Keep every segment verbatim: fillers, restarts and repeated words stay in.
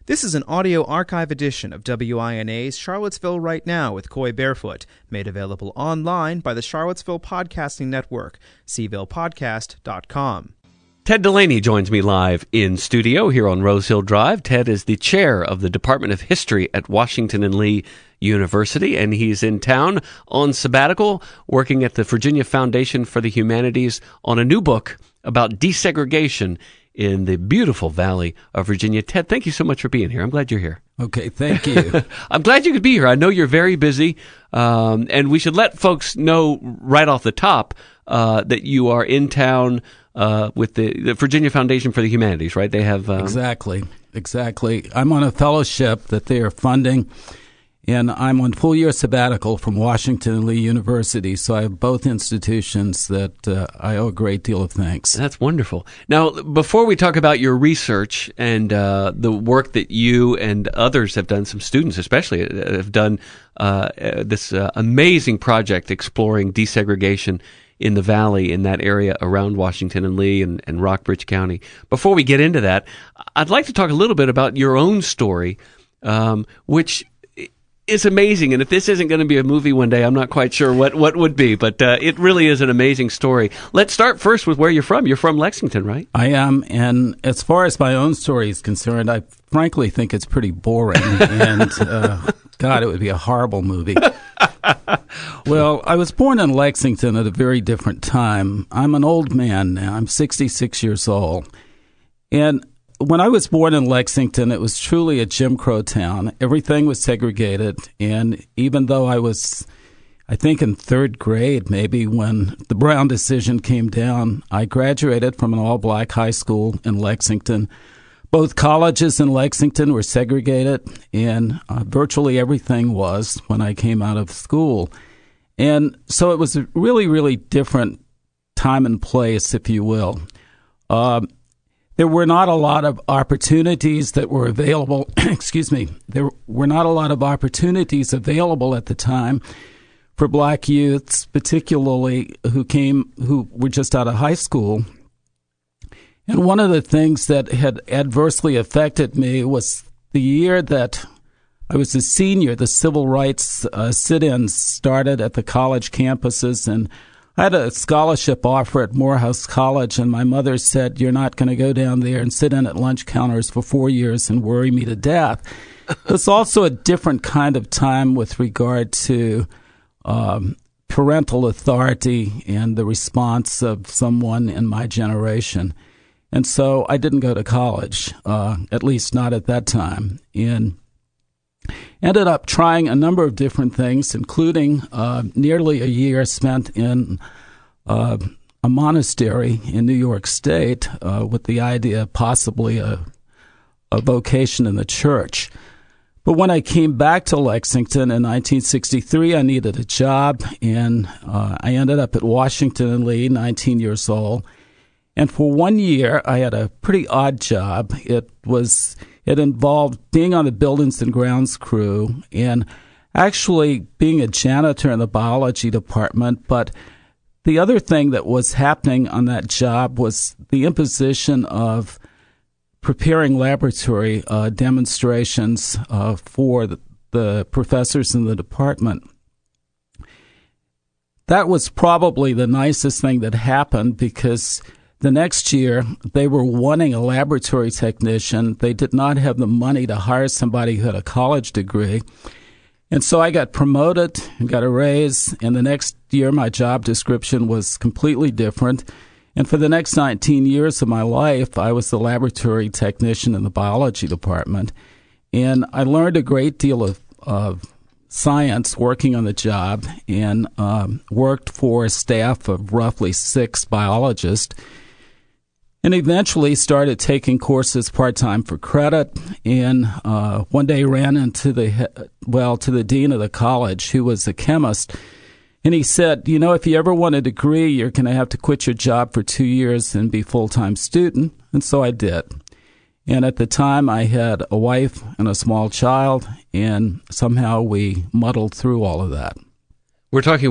This is an audio archive edition of W I N A's Charlottesville Right Now with Coy Barefoot, made available online by the Charlottesville Podcasting Network, c ville podcast dot com. Ted Delaney joins me live in studio here on Rose Hill Drive. Ted is the chair of the Department of History at Washington and Lee University, and he's in town on sabbatical working at the Virginia Foundation for the Humanities on a new book about desegregation in the beautiful Valley of Virginia. Ted, thank you so much for being here. I'm glad you're here. Okay, thank you. I'm glad you could be here. I know you're very busy, um, and we should let folks know right off the top uh, that you are in town uh, with the, the Virginia Foundation for the Humanities, right? They have... Um... Exactly, exactly. I'm on a fellowship that they are funding, and I'm on full-year sabbatical from Washington and Lee University, so I have both institutions that uh, I owe a great deal of thanks. That's wonderful. Now, before we talk about your research and uh, the work that you and others have done, some students especially, have done uh, this uh, amazing project exploring desegregation in the Valley, in that area around Washington and Lee and, and Rockbridge County. Before we get into that, I'd like to talk a little bit about your own story, um, which... It's amazing, and if this isn't going to be a movie one day, I'm not quite sure what, what would be, but uh, it really is an amazing story. Let's start first with where you're from. You're from Lexington, right? I am, and as far as my own story is concerned, I frankly think it's pretty boring, and uh, God, it would be a horrible movie. Well, I was born in Lexington at a very different time. I'm an old man now. I'm sixty-six years old, and when I was born in Lexington, it was truly a Jim Crow town. Everything was segregated, and even though I was, I think, in third grade maybe when the Brown decision came down, I graduated from an all-black high school in Lexington. Both colleges in Lexington were segregated, and uh, virtually everything was when I came out of school. And so it was a really, really different time and place, if you will. Um, There were not a lot of opportunities that were available. Excuse me. There were not a lot of opportunities available at the time for black youths, particularly who came, who were just out of high school. And one of the things that had adversely affected me was the year that I was a senior. The civil rights uh, sit-ins started at the college campuses, and I had a scholarship offer at Morehouse College, and my mother said, "You're not going to go down there and sit in at lunch counters for four years and worry me to death." It's also a different kind of time with regard to um, parental authority and the response of someone in my generation. And so I didn't go to college, uh, at least not at that time, and ended up trying a number of different things, including uh, nearly a year spent in uh, a monastery in New York State uh, with the idea of possibly a, a vocation in the church. But when I came back to Lexington in nineteen sixty-three, I needed a job, and uh, I ended up at Washington and Lee, nineteen years old. And for one year, I had a pretty odd job. It was... It involved being on the buildings and grounds crew and actually being a janitor in the biology department. But the other thing that was happening on that job was the imposition of preparing laboratory uh, demonstrations uh, for the, the professors in the department. That was probably the nicest thing that happened because the next year, they were wanting a laboratory technician. They did not have the money to hire somebody who had a college degree. And so I got promoted and got a raise. And the next year, my job description was completely different. And for the next nineteen years of my life, I was the laboratory technician in the biology department. And I learned a great deal of, of science working on the job and um, worked for a staff of roughly six biologists. And eventually started taking courses part-time for credit, and uh, one day ran into the, well, to the dean of the college, who was a chemist, and he said, you know, if you ever want a degree, you're going to have to quit your job for two years and be a full-time student, and so I did. And at the time, I had a wife and a small child, and somehow we muddled through all of that. We're talking with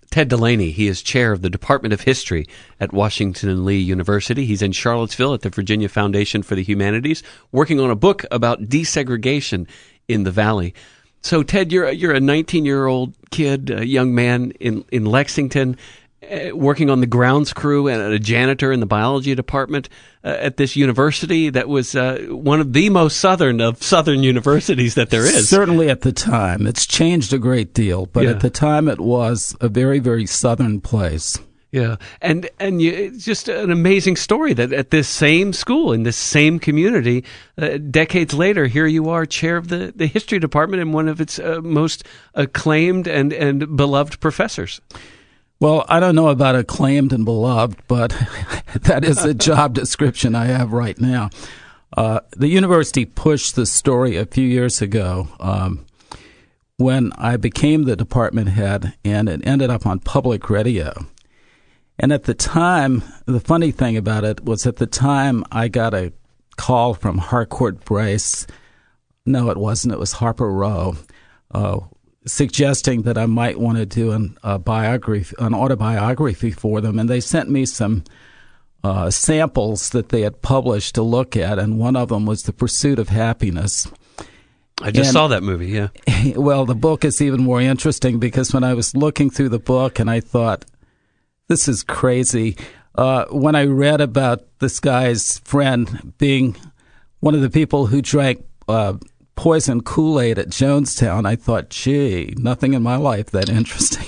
Ted Delaney. He is chair of the Department of History at Washington and Lee University. He's in Charlottesville at the Virginia Foundation for the Humanities, working on a book about desegregation in the Valley. So, Ted, you're you're a nineteen-year-old kid, a young man in in Lexington, uh, working on the grounds crew and a janitor in the biology department uh, at this university that was uh, one of the most southern of southern universities that there is. Certainly at the time. It's changed a great deal, but Yeah. at the time it was a very, very southern place. Yeah, and and you, it's just an amazing story that at this same school, in this same community, uh, decades later, here you are, chair of the, the history department and one of its uh, most acclaimed and, and beloved professors. Well, I don't know about acclaimed and beloved, but that is a job description I have right now. Uh, the university pushed the story a few years ago um, when I became the department head, and it ended up on public radio. And at the time, the funny thing about it was at the time I got a call from Harcourt Brace. No, it wasn't. It was Harper Row, uh, suggesting that I might want to do an, a biography, an autobiography for them. And they sent me some uh, samples that they had published to look at, and one of them was The Pursuit of Happiness. I just And- saw that movie, yeah. Well, the book is even more interesting because when I was looking through the book and I thought, this is crazy. Uh, when I read about this guy's friend being one of the people who drank uh, poison Kool-Aid at Jonestown, I thought, gee, nothing in my life that interesting.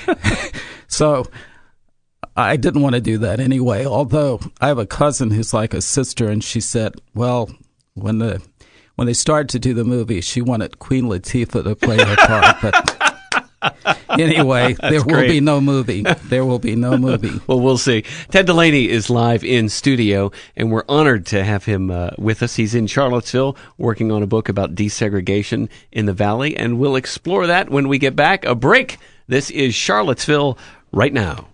So I didn't want to do that anyway, although I have a cousin who's like a sister, and she said, well, when the when they started to do the movie, she wanted Queen Latifah to play her part, but... Anyway, there will great. be no movie. There will be no movie. Well, we'll see. Ted Delaney is live in studio, and we're honored to have him uh, with us. He's in Charlottesville working on a book about desegregation in the Valley, and we'll explore that when we get back. A break. This is Charlottesville right now.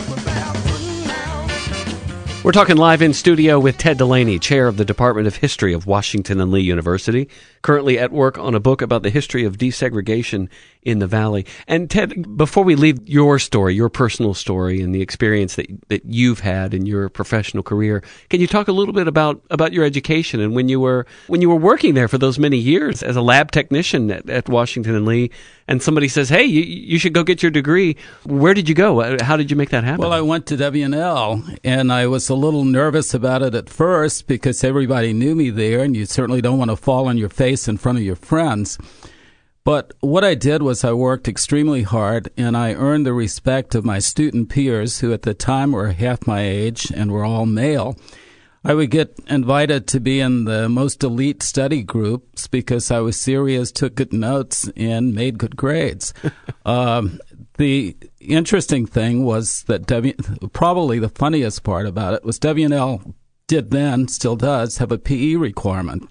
We're talking live in studio with Ted Delaney, chair of the Department of History of Washington and Lee University, currently at work on a book about the history of desegregation in the Valley. And Ted, before we leave your story, your personal story and the experience that that you've had in your professional career, can you talk a little bit about, about your education and when you were when you were working there for those many years as a lab technician at, at Washington and Lee, and somebody says, hey, you, you should go get your degree. Where did you go? How did you make that happen? Well, I went to W and L, and I was a little nervous about it at first because everybody knew me there, and you certainly don't want to fall on your face in front of your friends. But what I did was I worked extremely hard, and I earned the respect of my student peers, who at the time were half my age and were all male. I would get invited to be in the most elite study groups because I was serious, took good notes, and made good grades. um, the interesting thing was that W, probably the funniest part about it was W and L did then, still does, have a P E requirement.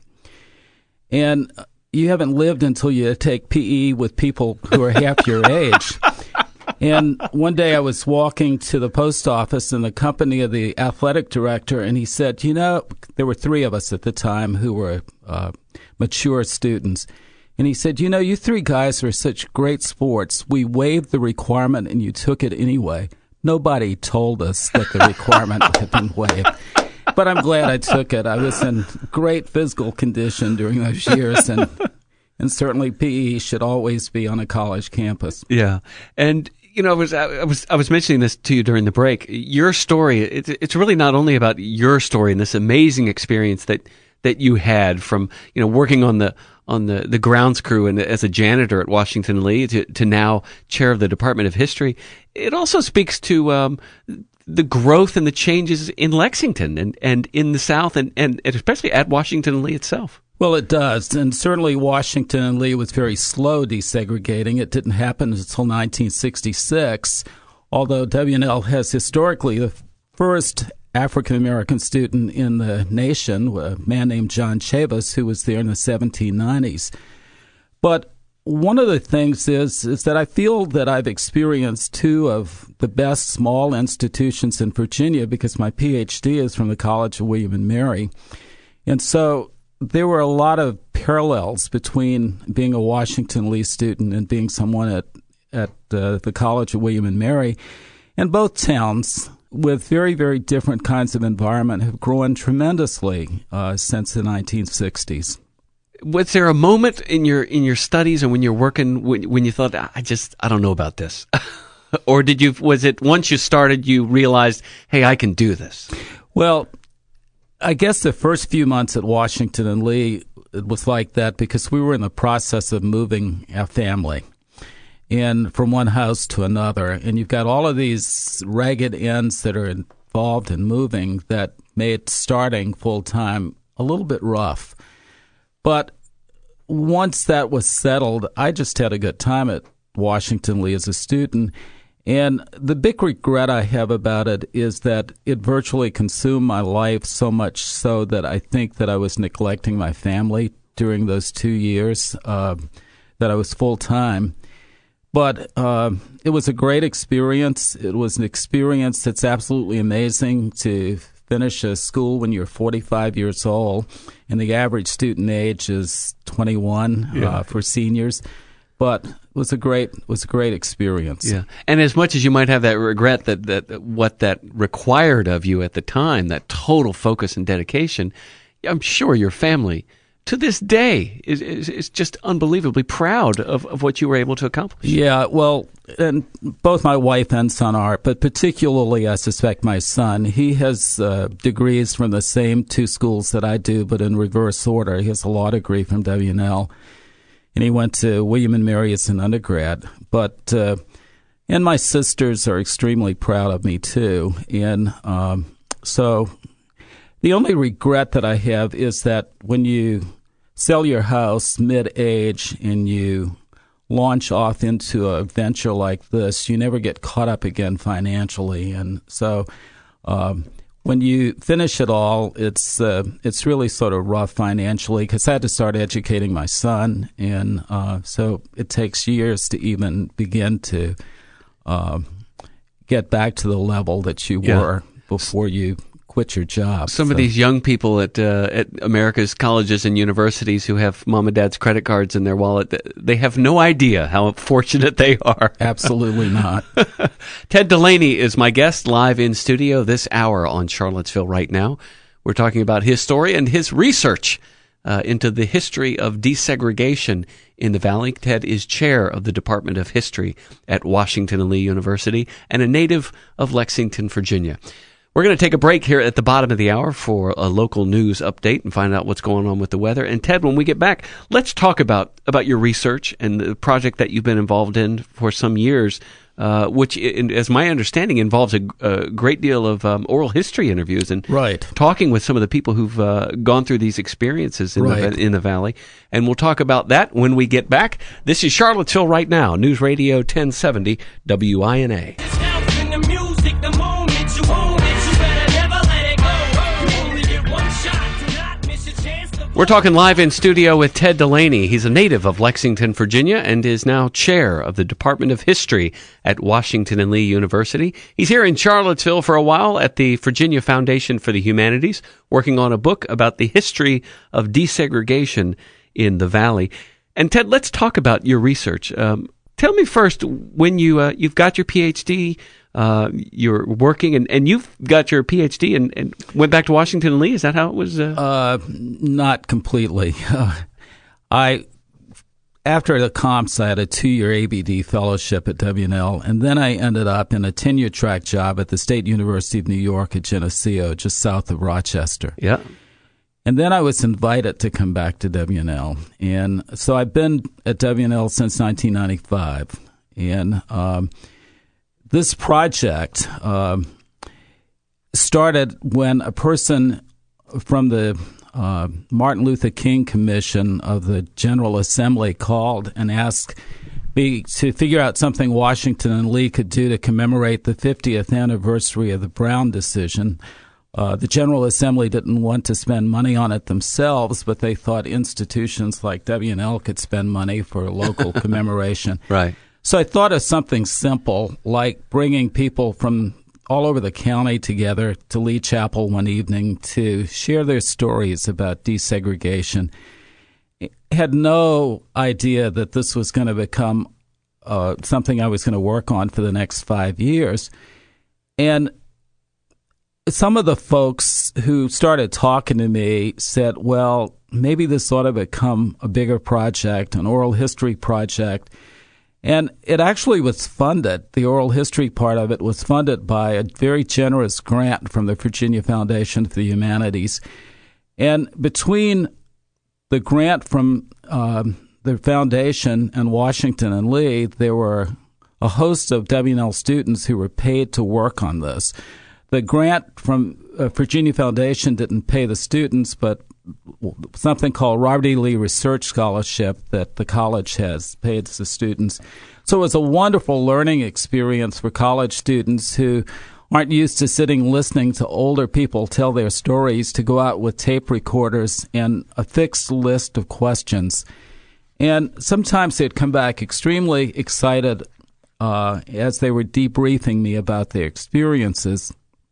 And you haven't lived until you take P E with people who are half your age. And one day I was walking to the post office in the company of the athletic director, and he said, you know, there were three of us at the time who were uh, mature students. And he said, you know, you three guys are such great sports. We waived the requirement and you took it anyway. Nobody told us that the requirement had been waived. But I'm glad I took it. I was in great physical condition during those years, and and certainly P E should always be on a college campus. Yeah, and you know, I was I was I was mentioning this to you during the break. Your story, it's it's really not only about your story and this amazing experience that that you had from you know working on the on the, the grounds crew and as a janitor at Washington Lee to, to now chair of the Department of History. It also speaks to um, the growth and the changes in Lexington and, and in the South and, and especially at Washington Lee itself. Well, it does. And certainly Washington and Lee was very slow desegregating. It didn't happen until nineteen sixty-six, although W and L has historically the first African-American student in the nation, a man named John Chavis, who was there in the seventeen nineties. But one of the things is is that I feel that I've experienced two of the best small institutions in Virginia because my P H D is from the College of William and Mary. And so there were a lot of parallels between being a Washington Lee student and being someone at at uh, the College of William and Mary. And both towns, with very, very different kinds of environment, have grown tremendously uh, since the nineteen sixties. Was there a moment in your in your studies and when you're working when, when you thought, I just, I don't know about this? Or did you, was it once you started, you realized, hey, I can do this? Well, I guess the first few months at Washington and Lee, it was like that because we were in the process of moving our family in from one house to another. And you've got all of these ragged ends that are involved in moving that made starting full-time a little bit rough. But once that was settled, I just had a good time at Washington Lee as a student. And the big regret I have about it is that it virtually consumed my life so much so that I think that I was neglecting my family during those two years uh, that I was full-time. But uh, it was a great experience. It was an experience that's absolutely amazing to finish a school when you're forty-five years old, and the average student age is twenty-one yeah. uh, for seniors. But it was a great it was a great experience. Yeah, and as much as you might have that regret that, that what that required of you at the time, that total focus and dedication, I'm sure your family to this day is is, is just unbelievably proud of, of what you were able to accomplish. Yeah, well, and both my wife and son are, but particularly I suspect my son. He has uh, degrees from the same two schools that I do, but in reverse order. He has a law degree from W and L. And he went to William and Mary as an undergrad. But uh, and my sisters are extremely proud of me too. And um, so the only regret that I have is that when you sell your house mid-age and you launch off into a venture like this, you never get caught up again financially. And so um, when you finish it all, it's uh, it's really sort of rough financially because I had to start educating my son, and uh, so it takes years to even begin to uh, get back to the level that you yeah. were before you quit your job. Some so. of these young people at uh, at America's colleges and universities who have mom and dad's credit cards in their wallet, they have no idea how fortunate they are. Absolutely not. Ted Delaney is my guest live in studio this hour on Charlottesville Right Now. We're talking about his story and his research uh, into the history of desegregation in the Valley. Ted is chair of the Department of History at Washington and Lee University and a native of Lexington, Virginia. We're going to take a break here at the bottom of the hour for a local news update and find out what's going on with the weather. And Ted, when we get back, let's talk about, about your research and the project that you've been involved in for some years, uh, which, in, as my understanding, involves a, a great deal of um, oral history interviews and right. talking with some of the people who've uh, gone through these experiences in, right. the, in the Valley. And we'll talk about that when we get back. This is Charlottesville Right Now, News Radio ten seventy W I N A. We're talking live in studio with Ted Delaney. He's a native of Lexington, Virginia, and is now chair of the Department of History at Washington and Lee University. He's here in Charlottesville for a while at the Virginia Foundation for the Humanities, working on a book about the history of desegregation in the Valley. And Ted, let's talk about your research. Um, tell me first, when you uh, you've got your P H D, uh, you're working, and, and you've got your P H D and, and went back to Washington and Lee. Is that how it was? Uh... Uh, not completely. Uh, I after the comps, I had a two-year A B D fellowship at W and L, and then I ended up in a tenure track job at the State University of New York at Geneseo, just south of Rochester. Yeah. And then I was invited to come back to W and L. And so I've been at W and L since nineteen ninety-five. And um, this project um, started when a person from the uh, Martin Luther King Commission of the General Assembly called and asked me to figure out something Washington and Lee could do to commemorate the fiftieth anniversary of the Brown decision. Uh, the General Assembly didn't want to spend money on it themselves, but they thought institutions like W and L could spend money for local commemoration. Right. So I thought of something simple, like bringing people from all over the county together to Lee Chapel one evening to share their stories about desegregation. I had no idea that this was going to become uh, something I was going to work on for the next five years. And some of the folks who started talking to me said, well, maybe this ought to become a bigger project, an oral history project. And it actually was funded. The oral history part of it was funded by a very generous grant from the Virginia Foundation for the Humanities. And between the grant from um, the foundation and Washington and Lee, there were a host of W and L students who were paid to work on this. The grant from uh, Virginia Foundation didn't pay the students, but something called Robert E. Lee Research Scholarship that the college has paid the students. So it was a wonderful learning experience for college students who aren't used to sitting listening to older people tell their stories, to go out with tape recorders and a fixed list of questions. And sometimes they'd come back extremely excited uh, as they were debriefing me about their experiences.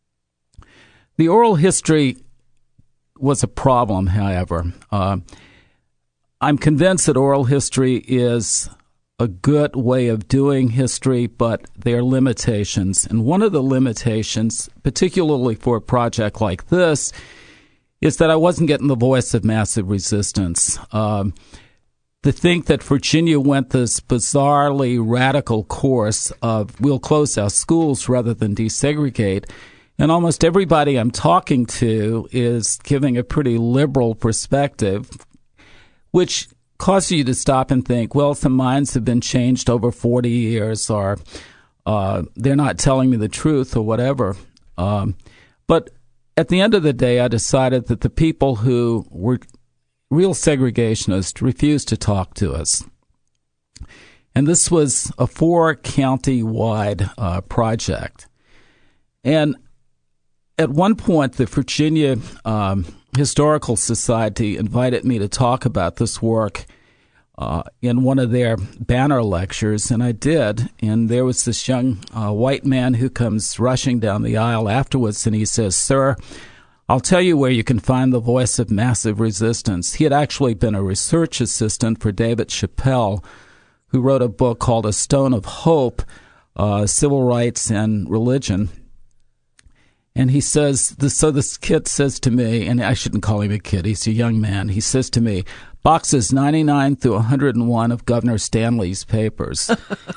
The oral history was a problem, however. Uh, I'm convinced that oral history is a good way of doing history, but there are limitations. And one of the limitations, particularly for a project like this, is that I wasn't getting the voice of massive resistance. Um, to think that Virginia went this bizarrely radical course of we'll close our schools rather than desegregate, and almost everybody I'm talking to is giving a pretty liberal perspective, which causes you to stop and think, well, some minds have been changed over forty years, or uh, they're not telling me the truth, or whatever. Um, but at the end of the day, I decided that the people who were real segregationists refused to talk to us. And this was a four-county-wide uh, project. And at one point, the Virginia um, Historical Society invited me to talk about this work uh, in one of their banner lectures, and I did. And there was this young uh, white man who comes rushing down the aisle afterwards, and he says, "Sir, I'll tell you where you can find the voice of massive resistance." He had actually been a research assistant for David Chappelle, who wrote a book called A Stone of Hope, uh, Civil Rights and Religion. And he says, this, so this kid says to me, and I shouldn't call him a kid, he's a young man. He says to me, boxes ninety-nine through one hundred one of Governor Stanley's papers.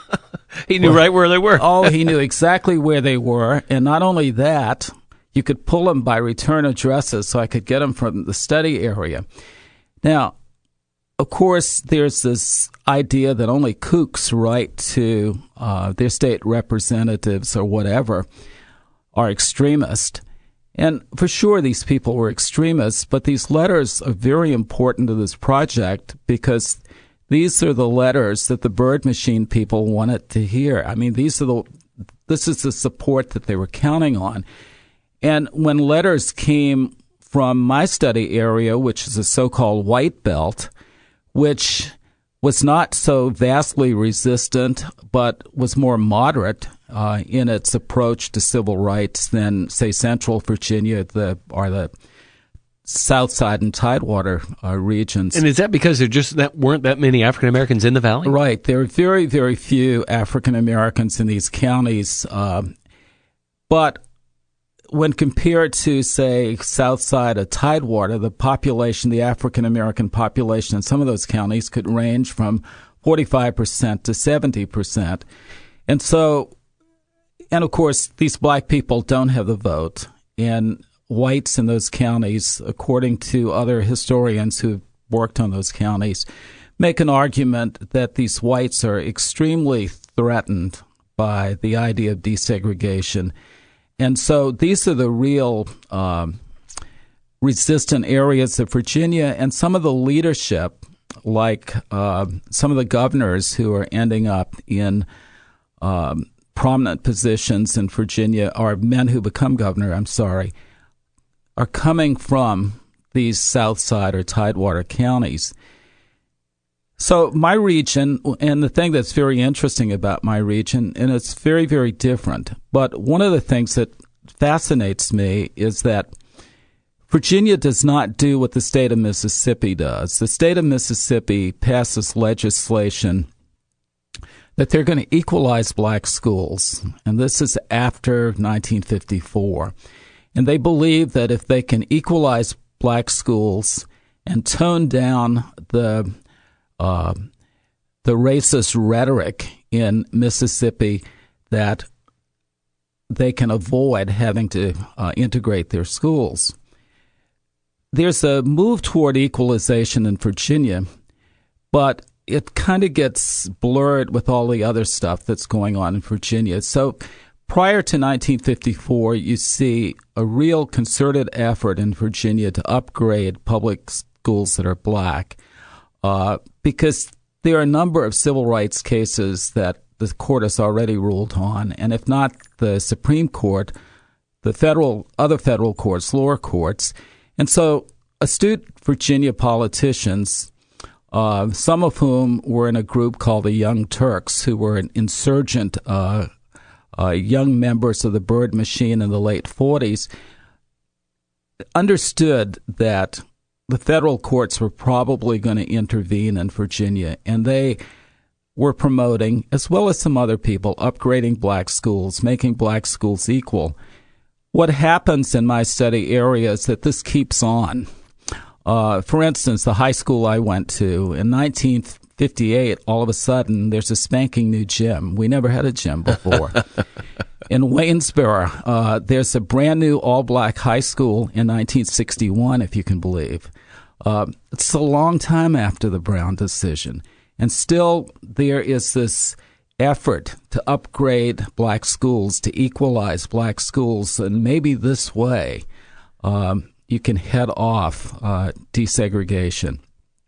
He knew well, right where they were. Oh, he knew exactly where they were. And not only that, you could pull them by return addresses, so I could get them from the study area. Now, of course, there's this idea that only kooks write to uh, their state representatives or whatever are extremist. And for sure, these people were extremists, but these letters are very important to this project because these are the letters that the Bird Machine people wanted to hear. I mean, these are the, this is the support that they were counting on. And when letters came from my study area, which is a so-called white belt, which was not so vastly resistant, but was more moderate uh, in its approach to civil rights than, say, Central Virginia, the or the South Side and Tidewater uh, regions. And is that because there just that weren't that many African Americans in the valley? Right. There are very, very few African Americans in these counties, uh, but when compared to, say, south side of Tidewater, the population, the African-American population in some of those counties could range from forty-five percent to seventy percent. And so, and of course, these black people don't have the vote. And whites in those counties, according to other historians who've worked on those counties, make an argument that these whites are extremely threatened by the idea of desegregation. And so these are the real um, resistant areas of Virginia, and some of the leadership, like uh, some of the governors who are ending up in um, prominent positions in Virginia, or men who become governor, I'm sorry, are coming from these South Side or Tidewater counties. So my region, and the thing that's very interesting about my region, and it's very, very different, but one of the things that fascinates me is that Virginia does not do what the state of Mississippi does. The state of Mississippi passes legislation that they're going to equalize black schools. And this is after nineteen fifty-four. And they believe that if they can equalize black schools and tone down the uh, the racist rhetoric in Mississippi, that they can avoid having to uh, integrate their schools. There's a move toward equalization in Virginia, but it kind of gets blurred with all the other stuff that's going on in Virginia. So prior to nineteen fifty-four, you see a real concerted effort in Virginia to upgrade public schools that are black, uh, because there are a number of civil rights cases that the court has already ruled on, and if not the Supreme Court, the federal, other federal courts, lower courts. And so astute Virginia politicians, uh, some of whom were in a group called the Young Turks, who were an insurgent uh, uh, young members of the Byrd Machine in the late forties, understood that the federal courts were probably going to intervene in Virginia, and they were promoting, as well as some other people, upgrading black schools, making black schools equal. What happens in my study area is that this keeps on. Uh, for instance, the high school I went to, in nineteen fifty-eight, all of a sudden, there's a spanking new gym. We never had a gym before. In Waynesboro, uh, there's a brand new all-black high school in nineteen sixty-one, if you can believe. Uh, it's a long time after the Brown decision. And still, there is this effort to upgrade black schools, to equalize black schools, and maybe this way um, you can head off uh, desegregation.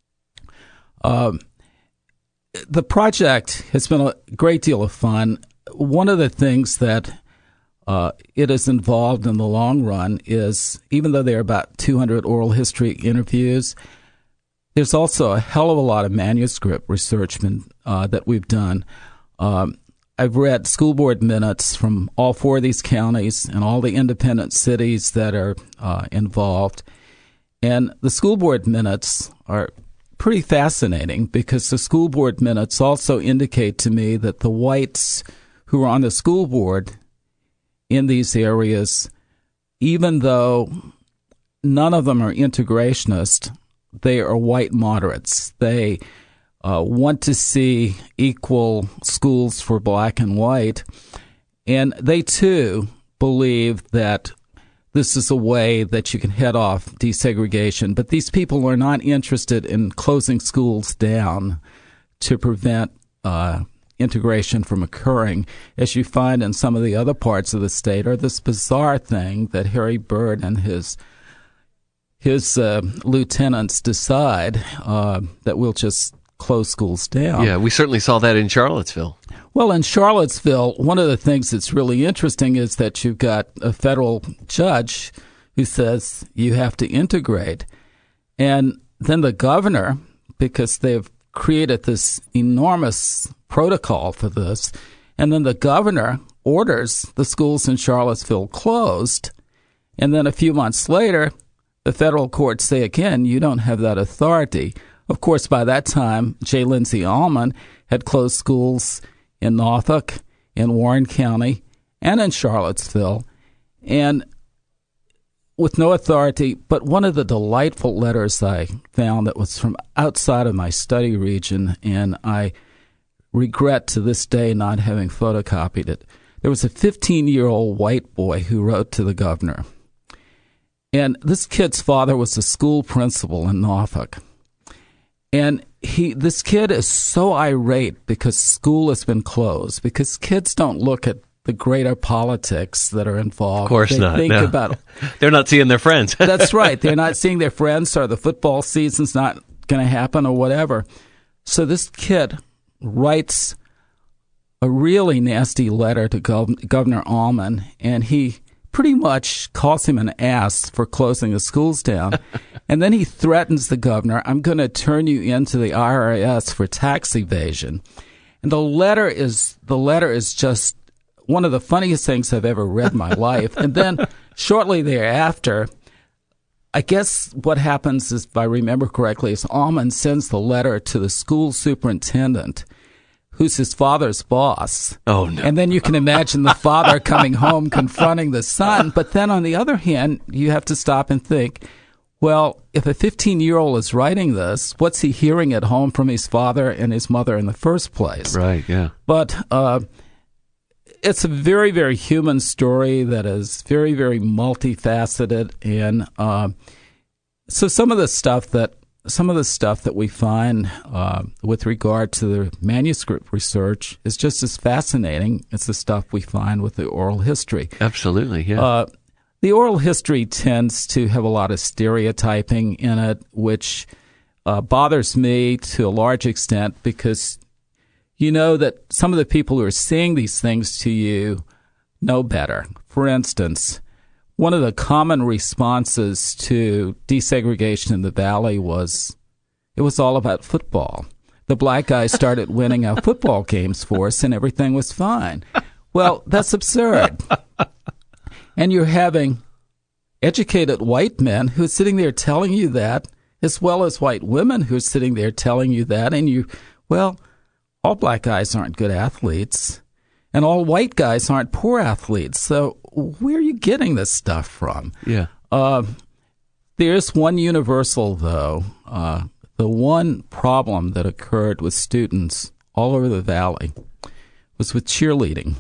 Um, the project has been a great deal of fun. One of the things that uh, it is involved in the long run is, even though there are about two hundred oral history interviews, there's also a hell of a lot of manuscript research been, uh, that we've done. Um, I've read school board minutes from all four of these counties and all the independent cities that are uh, involved. And the school board minutes are pretty fascinating because the school board minutes also indicate to me that the whites who are on the school board in these areas, even though none of them are integrationist, they are white moderates. They uh, want to see equal schools for black and white, and they too believe that this is a way that you can head off desegregation. But these people are not interested in closing schools down to prevent uh, integration from occurring, as you find in some of the other parts of the state, or this bizarre thing that Harry Byrd and his his uh, lieutenants decide uh, that we'll just close schools down. Yeah, we certainly saw that in Charlottesville. Well, in Charlottesville, one of the things that's really interesting is that you've got a federal judge who says you have to integrate. And then the governor, because they've created this enormous protocol for this, and then the governor orders the schools in Charlottesville closed. And then a few months later, the federal courts say again, you don't have that authority. Of course, by that time, J. Lindsay Almond had closed schools in Norfolk, in Warren County, and in Charlottesville, and with no authority. But one of the delightful letters I found that was from outside of my study region, and I regret to this day not having photocopied it, there was a fifteen-year-old white boy who wrote to the governor. And this kid's father was a school principal in Norfolk. And he, this kid is so irate because school has been closed, because kids don't look at the greater politics that are involved. Of course they not. Think no. about, They're not seeing their friends. That's right. They're not seeing their friends, or the football season's not going to happen, or whatever. So this kid writes a really nasty letter to Gov- Governor Almond, and he pretty much calls him an ass for closing the schools down. And then he threatens the governor, I'm going to turn you into the I R S for tax evasion. And the letter is the letter is just one of the funniest things I've ever read in my life. And then shortly thereafter, I guess what happens is, if I remember correctly, is Almond sends the letter to the school superintendent who's his father's boss. Oh, no. And then you can imagine the father coming home confronting the son. But then on the other hand, you have to stop and think, well, if a fifteen-year-old is writing this, what's he hearing at home from his father and his mother in the first place? Right, yeah. But uh, it's a very, very human story that is very, very multifaceted. And uh, so some of the stuff that Some of the stuff that we find uh, with regard to the manuscript research is just as fascinating as the stuff we find with the oral history. Absolutely, yeah. Uh, the oral history tends to have a lot of stereotyping in it, which uh, bothers me to a large extent because you know that some of the people who are saying these things to you know better. For instance, one of the common responses to desegregation in the Valley was it was all about football. The black guys started winning our football games for us and everything was fine. Well, that's absurd. And you're having educated white men who are sitting there telling you that, as well as white women who are sitting there telling you that. And you, well, all black guys aren't good athletes. And all white guys aren't poor athletes. So where are you getting this stuff from? Yeah. Uh, there's one universal, though. Uh, the one problem that occurred with students all over the Valley was with cheerleading.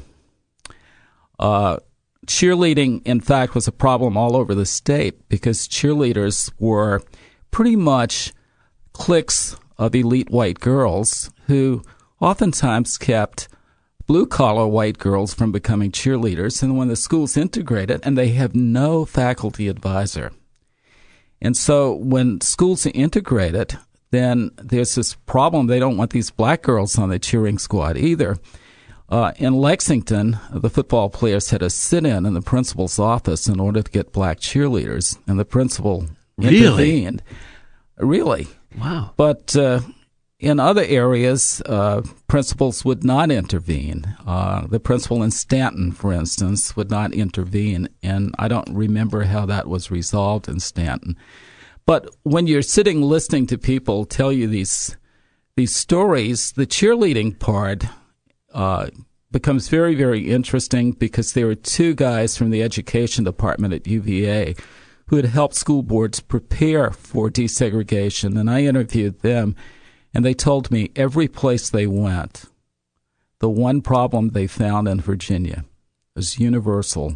Uh, cheerleading, in fact, was a problem all over the state because cheerleaders were pretty much cliques of elite white girls who oftentimes kept blue-collar white girls from becoming cheerleaders. And when the schools integrated, and they have no faculty advisor. And so when schools are integrated, then there's this problem. They don't want these black girls on the cheering squad either. Uh, in Lexington, the football players had a sit-in in the principal's office in order to get black cheerleaders, and the principal Really? intervened. Really? Wow. But uh, in other areas, uh, principals would not intervene. Uh, the principal in Stanton, for instance, would not intervene, and I don't remember how that was resolved in Stanton. But when you're sitting listening to people tell you these these stories, the cheerleading part uh, becomes very, very interesting because there were two guys from the education department at U V A who had helped school boards prepare for desegregation, and I interviewed them. And they told me every place they went, the one problem they found in Virginia was universal,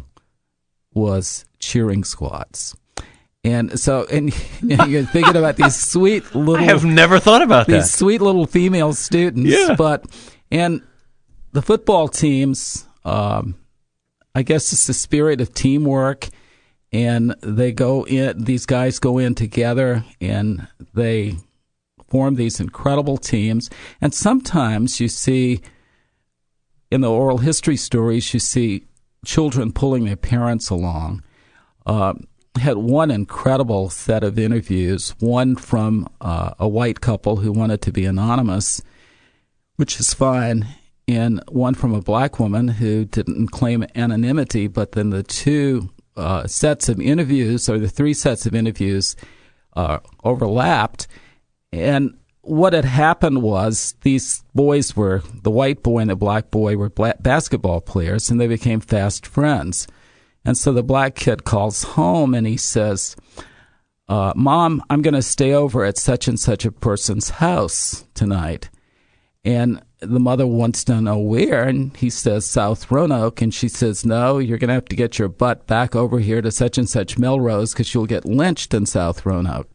was cheering squads. And so, and you know, you're thinking about these sweet little... I have never thought about these that. sweet little female students. Yeah. But, and the football teams, um, I guess it's the spirit of teamwork. And they go in, these guys go in together and they form these incredible teams. And sometimes you see, in the oral history stories, you see children pulling their parents along. Uh, had one incredible set of interviews, one from uh, a white couple who wanted to be anonymous, which is fine, and one from a black woman who didn't claim anonymity, but then the two uh, sets of interviews, or the three sets of interviews, uh, overlapped. And what had happened was these boys were, the white boy and the black boy were black basketball players, and they became fast friends. And so the black kid calls home and he says, uh, Mom, I'm going to stay over at such and such a person's house tonight. And the mother wants to know where, and he says South Roanoke, and she says, no, you're going to have to get your butt back over here to such and such Melrose because you'll get lynched in South Roanoke.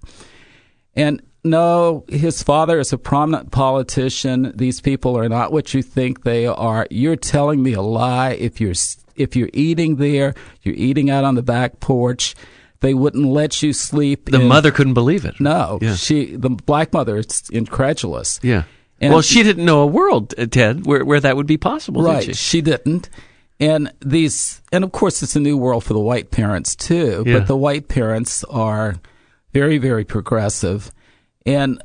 And no, his father is a prominent politician. These people are not what you think they are. You're telling me a lie. If you're if you're eating there, you're eating out on the back porch. They wouldn't let you sleep. The in, mother couldn't believe it. No, Yeah. she the black mother is incredulous. Yeah. And well, she didn't know a world, uh, Ted, where where that would be possible, right, did she? she didn't. And these, and of course, it's a new world for the white parents too. Yeah. But the white parents are very, very progressive. And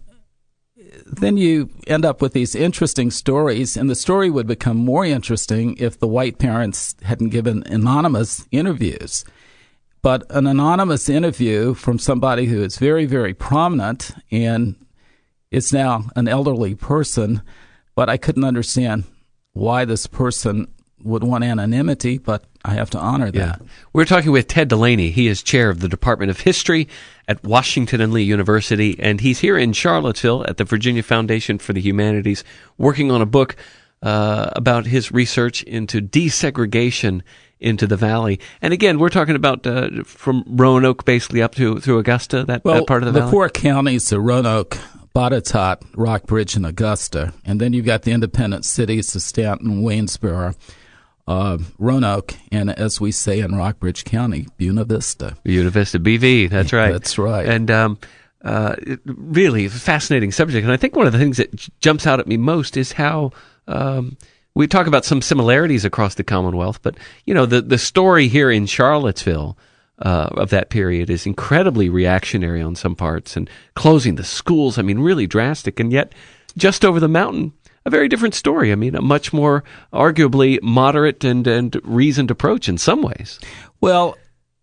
then you end up with these interesting stories, and the story would become more interesting if the white parents hadn't given anonymous interviews. But an anonymous interview from somebody who is very, very prominent and is now an elderly person but I couldn't understand why this person would want anonymity, but I have to honor that. Yeah. We're talking with Ted Delaney. He is chair of the Department of History at Washington and Lee University, and he's here in Charlottesville at the Virginia Foundation for the Humanities, working on a book uh, about his research into desegregation into the valley. And again, we're talking about uh, from Roanoke basically up to through Augusta, that, well, that part of the, the valley? four counties are Roanoke, Botetourt, Rockbridge, and Augusta. And then you've got the independent cities of Stanton, Waynesboro, uh, Roanoke, and as we say in Rockbridge County, Buena Vista. Buena Vista, B V, that's right. That's right. And um, uh, it really fascinating subject. And I think one of the things that j- jumps out at me most is how um, we talk about some similarities across the Commonwealth, but, you know, the, the story here in Charlottesville uh, of that period is incredibly reactionary on some parts, and closing the schools, I mean, really drastic. And yet, just over the mountain, a very different story. I mean, a much more arguably moderate and, and reasoned approach in some ways. Well,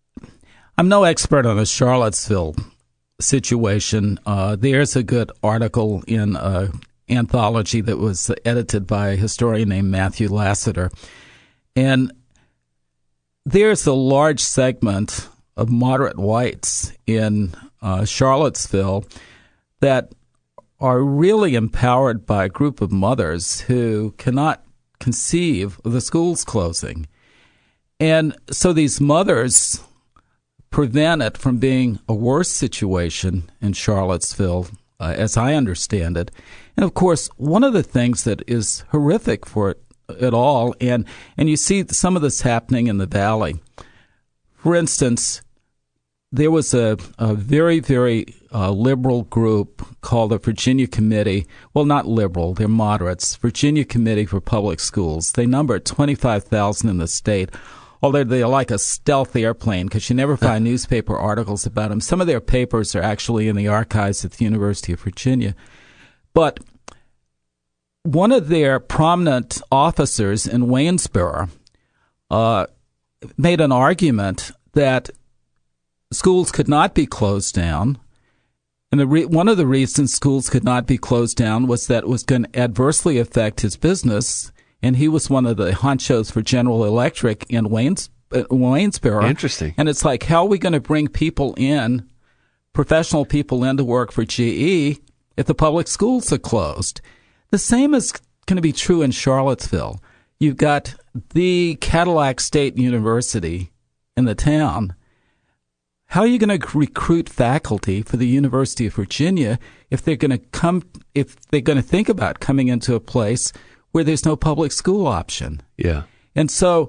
I'm no expert on the Charlottesville situation. Uh, there's a good article in an anthology that was edited by a historian named Matthew Lassiter. And there's a large segment of moderate whites in uh, Charlottesville that are really empowered by a group of mothers who cannot conceive of the schools closing. And so these mothers prevent it from being a worse situation in Charlottesville, uh, as I understand it. And, of course, one of the things that is horrific for it, it all, and, and you see some of this happening in the Valley. For instance, there was a, a very, very uh, liberal group called the Virginia Committee. Well, not liberal, they're moderates. Virginia Committee for Public Schools. They number twenty-five thousand in the state, although they're like a stealth airplane because you never find newspaper articles about them. Some of their papers are actually in the archives at the University of Virginia. But one of their prominent officers in Waynesboro uh, made an argument that schools could not be closed down. And the re- one of the reasons schools could not be closed down was that it was going to adversely affect his business. And he was one of the honchos for General Electric in Waynes- uh, Waynesboro. Interesting. And it's like, how are we going to bring people in, professional people in to work for G E if the public schools are closed? The same is going to be true in Charlottesville. You've got the Cadillac State University in the town. How are you going to recruit faculty for the University of Virginia if they're going to come, if they're going to think about coming into a place where there's no public school option? Yeah. And so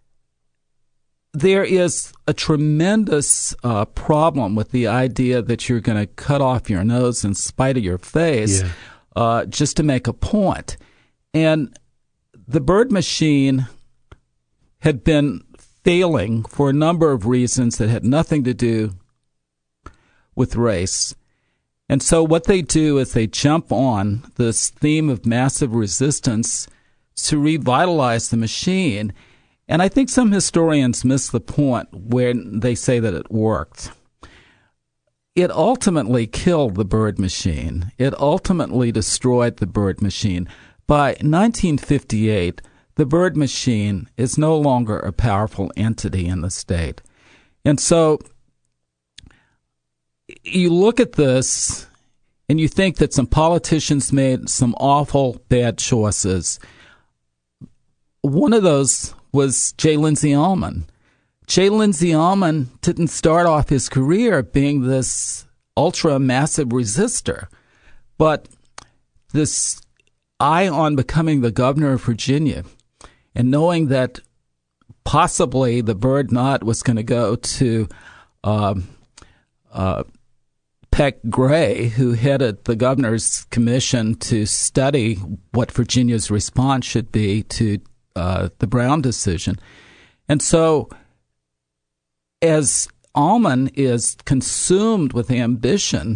there is a tremendous uh, problem with the idea that you're going to cut off your nose in spite of your face, yeah. uh, just to make a point. And the Byrd machine had been failing for a number of reasons that had nothing to do with race. And so what they do is they jump on this theme of massive resistance to revitalize the machine. And I think some historians miss the point where they say that it worked. It ultimately killed the Byrd machine. It ultimately destroyed the Byrd machine. By nineteen fifty-eight, the Byrd machine is no longer a powerful entity in the state. And so you look at this and you think that some politicians made some awful bad choices. One of those was J. Lindsay Almond. J. Lindsay Almond didn't start off his career being this ultra-massive resistor, but this eye on becoming the governor of Virginia and knowing that possibly the Byrd nod was going to go to um, uh, Peck Gray, who headed the governor's commission to study what Virginia's response should be to uh, the Brown decision. And so as Almond is consumed with ambition,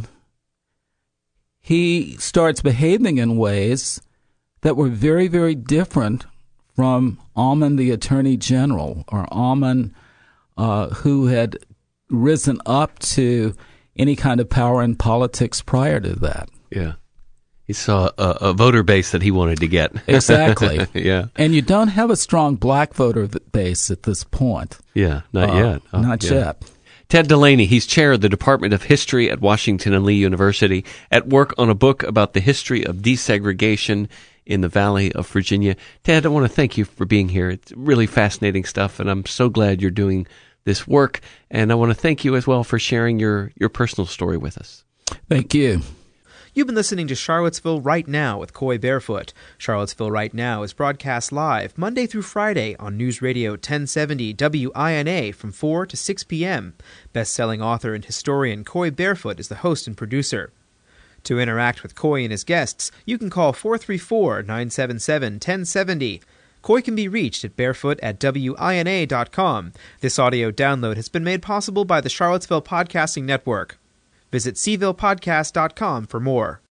he starts behaving in ways that were very, very different from Almond, the Attorney General, or Almond, uh, who had risen up to any kind of power in politics prior to that. Yeah. He saw a, a voter base that he wanted to get. Exactly. Yeah. And you don't have a strong black voter base at this point. Yeah, not Uh, yet. Oh, not yeah. yet. Ted Delaney, he's chair of the Department of History at Washington and Lee University, at work on a book about the history of desegregation in the Valley of Virginia. Ted, I want to thank you for being here. It's really fascinating stuff, and I'm so glad you're doing this work. And I want to thank you as well for sharing your, your personal story with us. Thank you. You've been listening to Charlottesville Right Now with Coy Barefoot. Charlottesville Right Now is broadcast live Monday through Friday on News Radio ten seventy W I N A from four to six p.m. Best-selling author and historian Coy Barefoot is the host and producer. To interact with Coy and his guests, you can call four three four, nine seven seven, one zero seven zero. Coy can be reached at barefoot at W I N A dot com. This audio download has been made possible by the Charlottesville Podcasting Network. Visit c ville podcast dot com for more.